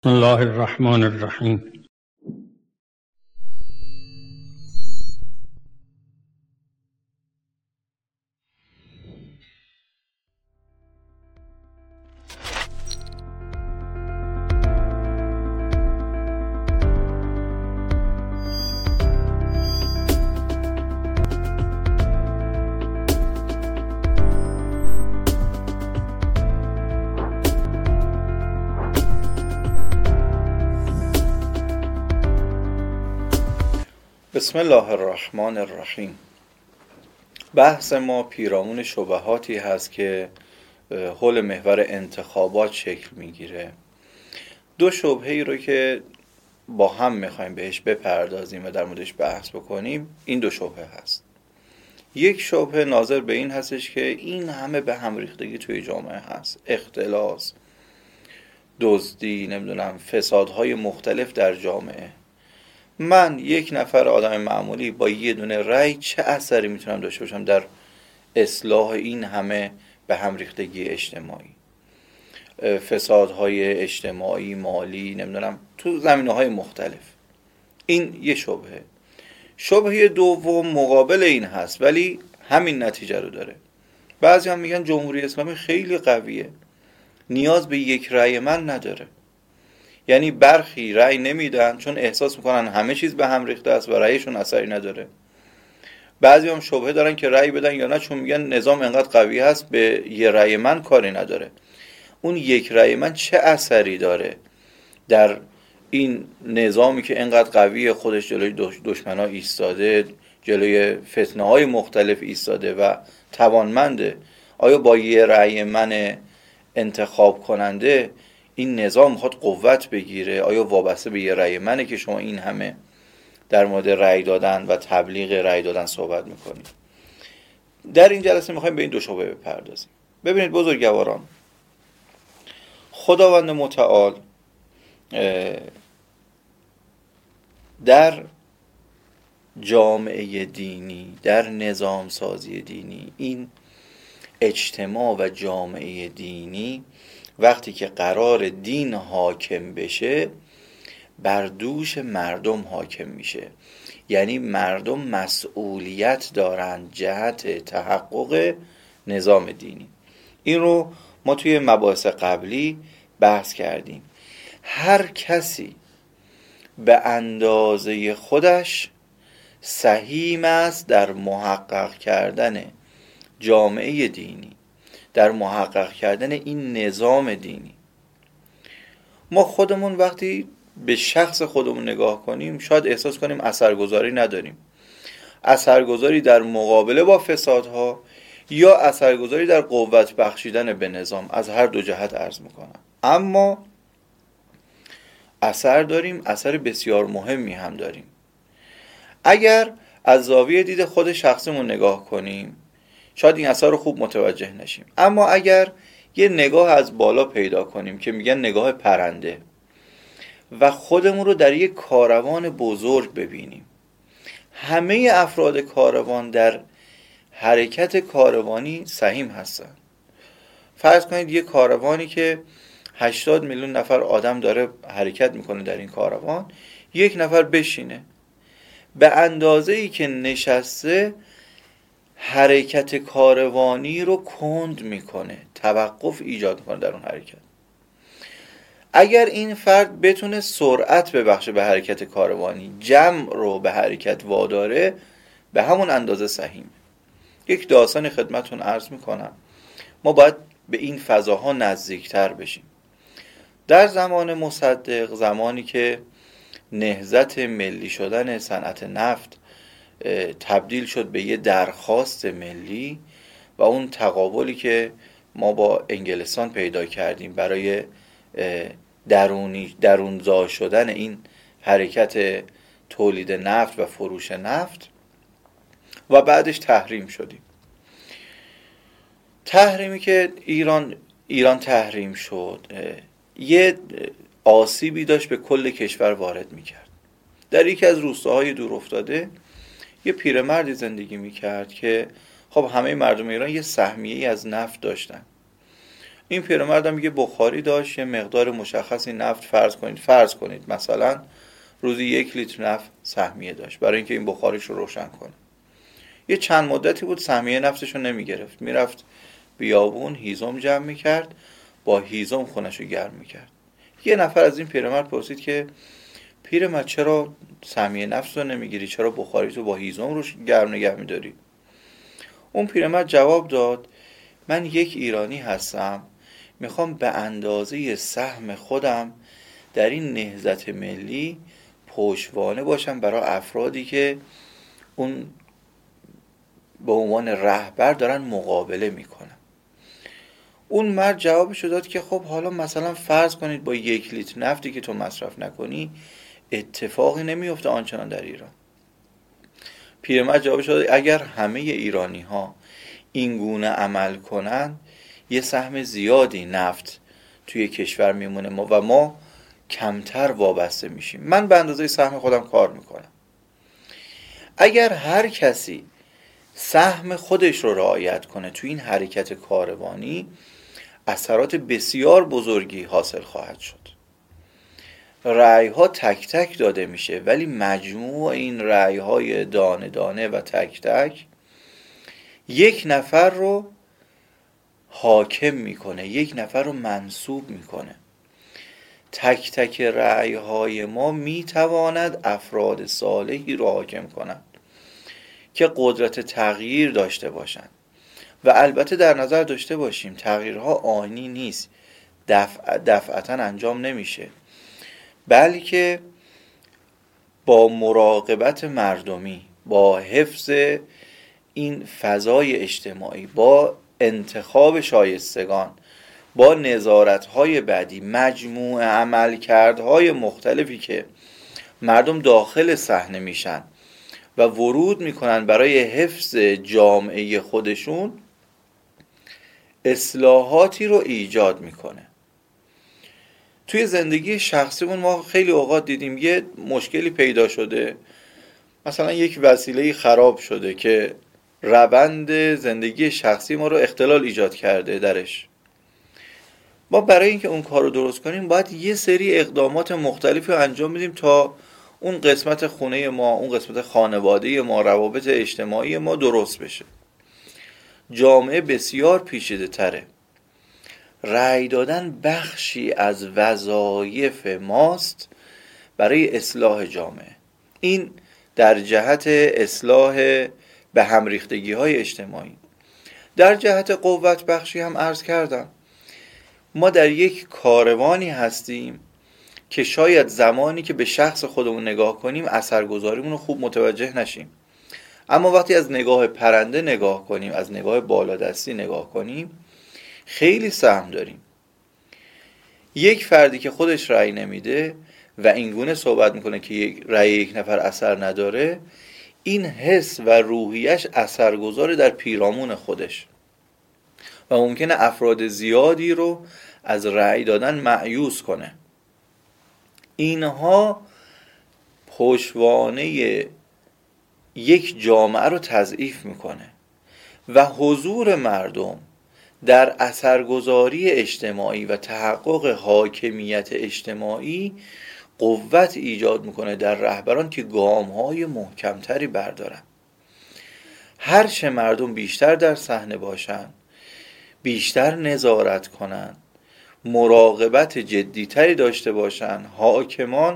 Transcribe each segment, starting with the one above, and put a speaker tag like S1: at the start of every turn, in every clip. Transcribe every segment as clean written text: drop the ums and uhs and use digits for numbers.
S1: بسم الله الرحمن الرحیم.
S2: بسم الله الرحمن الرحیم. بحث ما پیرامون شبهاتی هست که حول محور انتخابات شکل میگیره. دو شبهه‌ای رو که با هم میخوایم بهش بپردازیم و در موردش بحث بکنیم، این دو شبهه هست. یک شبهه ناظر به این هستش که این همه به هم ریختگی توی جامعه هست، اختلاس، دزدی، فسادهای مختلف در جامعه. من یک نفر آدم معمولی با یه دونه رأی چه اثری میتونم داشته باشم در اصلاح این همه به هم ریختگی اجتماعی، فسادهای اجتماعی، مالی، تو زمینه‌های مختلف. این یه شبهه. شبهه دوم مقابل این هست ولی همین نتیجه رو داره. بعضی هم میگن جمهوری اسلامی خیلی قویه، نیاز به یک رأی من نداره. یعنی برخی رأی نمیدن چون احساس میکنن همه چیز به هم ریخته است و رأیشون اثری نداره. بعضی هم شبهه دارن که رأی بدن یا نه، چون میگن نظام انقدر قوی هست به یه رأی من کاری نداره. اون یک رأی من چه اثری داره در این نظامی که انقدر قویه، خودش جلوی دشمنا ایستاده، جلوی فتنه های مختلف ایستاده و توانمنده؟ آیا با یه رأی من انتخاب کننده این نظام میخواد قوت بگیره؟ آیا وابسته به یه رأی منه که شما این همه در مورد رأی دادن و تبلیغ رأی دادن صحبت میکنید؟ در این جلسه میخوایم به این دو شبهه بپردازیم. ببینید بزرگواران، خداوند متعال در جامعه دینی، در نظام سازی دینی، این اجتماع و جامعه دینی وقتی که قرار دین حاکم بشه، بر دوش مردم حاکم میشه. یعنی مردم مسئولیت دارن جهت تحقق نظام دینی. این رو ما توی مباحث قبلی بحث کردیم. هر کسی به اندازه خودش سهیم است در محقق کردن جامعه دینی، در محقق کردن این نظام دینی. ما خودمون وقتی به شخص خودمون نگاه کنیم شاید احساس کنیم اثرگذاری نداریم، اثرگذاری در مقابله با فسادها یا اثرگذاری در قوت بخشیدن به نظام، از هر دو جهت عرض میکنم. اما اثر داریم، اثر بسیار مهمی هم داریم. اگر از زاویه دید خود شخصمون نگاه کنیم شاید این اثر رو خوب متوجه نشیم، اما اگر یه نگاه از بالا پیدا کنیم که میگن نگاه پرنده و خودمون رو در یک کاروان بزرگ ببینیم، همه افراد کاروان در حرکت کاروانی سهیم هستن. فرض کنید یک کاروانی که 80 میلیون نفر آدم داره حرکت میکنه در این کاروان، یک نفر بشینه، به اندازه‌ای که نشسته حرکت کاروانی رو کند میکنه، توقف ایجاد میکنه در اون حرکت. اگر این فرد بتونه سرعت ببخشه به حرکت کاروانی، جمع رو به حرکت واداره، به همون اندازه سهیم. یک داستان خدمتون عرض میکنم. ما باید به این فضاها نزدیکتر بشیم. در زمان مصدق، زمانی که نهضت ملی شدن صنعت نفت تبدیل شد به یه درخواست ملی و اون تقابلی که ما با انگلستان پیدا کردیم برای درونزا شدن این حرکت تولید نفت و فروش نفت، و بعدش تحریم شدیم. تحریمی که ایران تحریم شد، یه آسیبی داشت به کل کشور وارد میکرد. در یکی از روستاهای دور افتاده یه پیرمردی زندگی میکرد که خب همه مردم ایران یه سهمیه‌ای از نفت داشتن. این پیرمرد هم یه بخاری داشت، یه مقدار مشخصی نفت فرض کنید مثلا روزی 1 لیتر نفت سهمیه داشت برای اینکه این بخاریش رو روشن کنه. یه چند مدتی بود سهمیه نفتش رو نمی گرفت، میرفت بیابون هیزم جمع میکرد، با هیزم خونش رو گرم میکرد. یه نفر از این پیرمرد پرسید که پیرمرد چرا سهمیه نفت رو نمیگیری، چرا بخاری تو با هیزم رو گرم نگه میداری؟ اون پیرمرد جواب داد من یک ایرانی هستم، میخوام به اندازه سهم خودم در این نهضت ملی پشتوانه باشم برای افرادی که اون به عنوان رهبر دارن مقابله میکنن. اون مرد جوابشو داد که خب حالا مثلا فرض کنید با 1 لیتر نفتی که تو مصرف نکنی اتفاقی نمیفته آنچنان در ایران. پیرمرد جوابشو داد اگر همه ایرانی ها این گونه عمل کنن یه سهم زیادی نفت توی کشور میمونه و ما کمتر وابسته میشیم. من به اندازه سهم خودم کار میکنم. اگر هر کسی سهم خودش رو رعایت کنه توی این حرکت کاروانی اثرات بسیار بزرگی حاصل خواهد شد. رأی ها تک تک داده میشه ولی مجموع این رأی های دانه دانه و تک تک یک نفر رو حاکم میکنه، یک نفر رو منصوب میکنه. تک تک رأی های ما میتواند افراد صالحی رو حاکم کند که قدرت تغییر داشته باشند. و البته در نظر داشته باشیم تغییرها آنی نیست، دفعتا انجام نمیشه، بلکه با مراقبت مردمی، با حفظ این فضای اجتماعی، با انتخاب شایستگان، با نظارت‌های بعدی، مجموعه عملکردهای مختلفی که مردم داخل صحنه میشن و ورود میکنن برای حفظ جامعه خودشون اصلاحاتی رو ایجاد میکنه. توی زندگی شخصیمون ما خیلی اوقات دیدیم یه مشکلی پیدا شده، مثلا یک وسیله خراب شده که روند زندگی شخصی ما رو اختلال ایجاد کرده درش. ما برای اینکه اون کار رو درست کنیم باید یه سری اقدامات مختلفی رو انجام بدیم تا اون قسمت خونه ما، اون قسمت خانواده ما، روابط اجتماعی ما درست بشه. جامعه بسیار پیچیده تره. رأی دادن بخشی از وظایف ماست برای اصلاح جامعه. این در جهت اصلاح به هم ریختگی های اجتماعی. در جهت قوت بخشی هم عرض کردم ما در یک کاروانی هستیم که شاید زمانی که به شخص خودمون نگاه کنیم اثرگذاریمون رو خوب متوجه نشیم، اما وقتی از نگاه پرنده نگاه کنیم، از نگاه بالادستی نگاه کنیم، خیلی سهم داریم. یک فردی که خودش رأی نمیده و اینگونه صحبت میکنه که رأی یک نفر اثر نداره، این حس و روحیش اثرگذار در پیرامون خودش و ممکنه افراد زیادی رو از رأی دادن مایوس کنه. اینها پشتوانه یک جامعه رو تضعیف میکنه و حضور مردم در اثرگذاری اجتماعی و تحقق حاکمیت اجتماعی قوت ایجاد میکنه در رهبران که گام‌های محکمتری بردارن. هر چه مردم بیشتر در صحنه باشن، بیشتر نظارت کنن، مراقبت جدیتری داشته باشن، حاکمان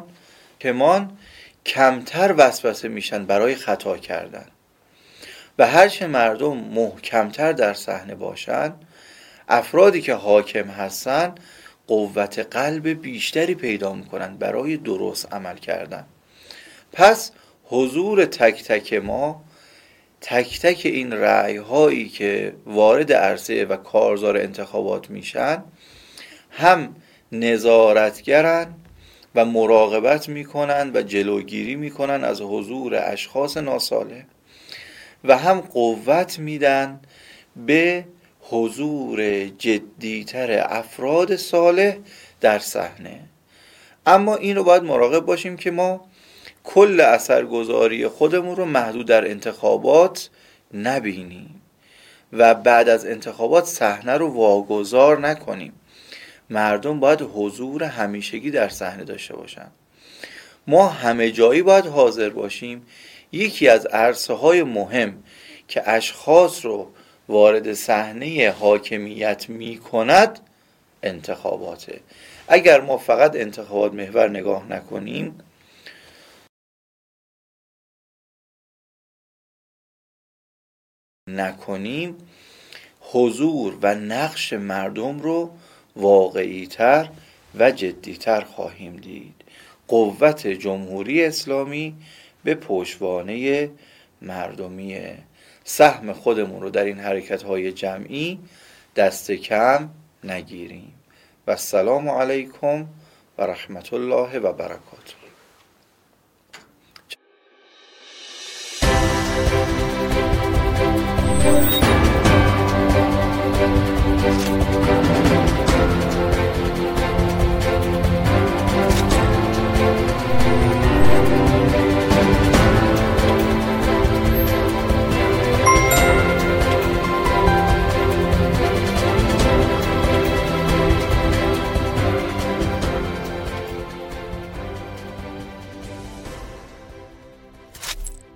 S2: کمتر وسوسه میشن برای خطا کردن و هر چه مردم محکمتر در صحنه باشن، افرادی که حاکم هستن قوت قلب بیشتری پیدا میکنن برای درست عمل کردن. پس حضور تک تک ما، تک تک این رأی هایی که وارد عرصه و کارزار انتخابات میشن، هم نظارتگرن و مراقبت میکنن و جلوگیری میکنن از حضور اشخاص ناصالح و هم قوت میدن به حضور جدیتر افراد صالح در صحنه. اما این رو باید مراقب باشیم که ما کل اثرگذاری خودمون رو محدود در انتخابات نبینیم و بعد از انتخابات صحنه رو واگذار نکنیم. مردم باید حضور همیشگی در صحنه داشته باشن. ما همه جایی باید حاضر باشیم. یکی از عرصه‌های مهم که اشخاص رو وارد صحنه حاکمیت می‌کند انتخاباته. اگر ما فقط انتخابات محور نگاه نکنیم حضور و نقش مردم رو واقعی‌تر و جدی‌تر خواهیم دید. قوت جمهوری اسلامی به پشتوانه مردمیه. سهم خودمون رو در این حرکت‌های جمعی دست کم نگیریم. و السلام علیکم و رحمت الله و برکاته.